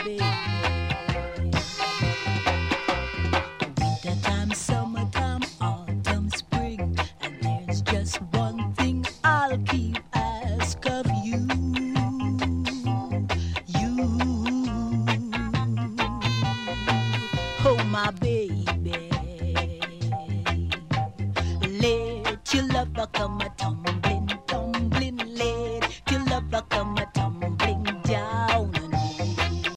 baby. Wintertime, summertime, autumn, spring, and there's just one thing I'll keep ask of you. Oh, my baby, let your lover come